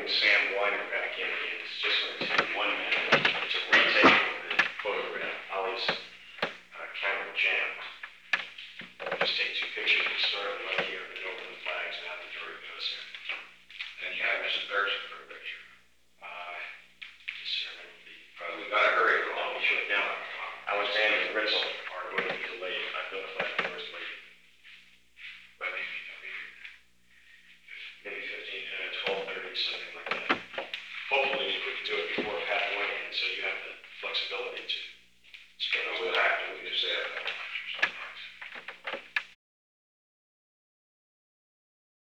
bring Sam Weiner back in again. It's just going to take 1 minute. It's a retake of the photograph. Ollie's camera jammed. Just take 2 pictures and start right here and then open the flags and have the jury goes here. And you have Mrs. Thurston for a picture. Yes, sir. We gotta hurry Oh, along. we should now. Alexander Ritzel are going to be delayed. I've notified